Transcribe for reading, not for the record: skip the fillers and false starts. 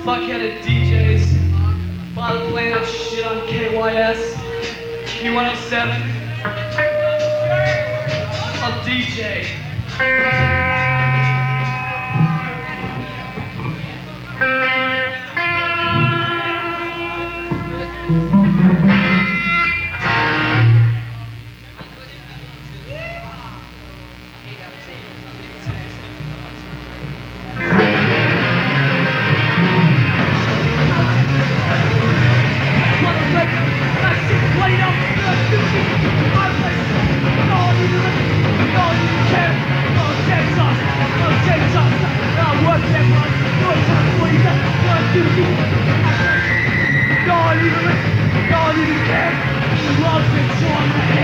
fuckheaded DJs while playing that shit on KYS, Q107. A DJ. Don't even care. Love it,